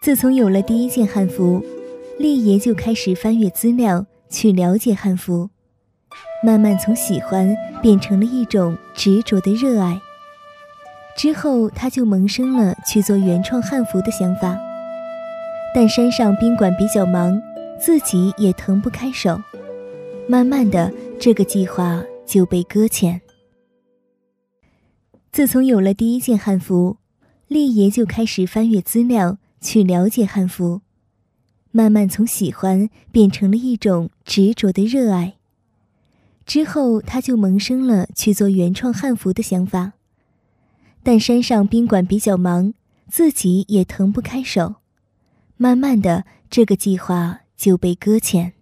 自从有了第一件汉服，丽爷就开始翻阅资料去了解汉服，慢慢从喜欢变成了一种执着的热爱。之后他就萌生了去做原创汉服的想法，但山上宾馆比较忙，自己也腾不开手，慢慢的这个计划就被搁浅。自从有了第一件汉服，丽爷就开始翻阅资料去了解汉服，慢慢从喜欢变成了一种执着的热爱。之后他就萌生了去做原创汉服的想法，但山上宾馆比较忙，自己也腾不开手，慢慢的这个计划就被搁浅。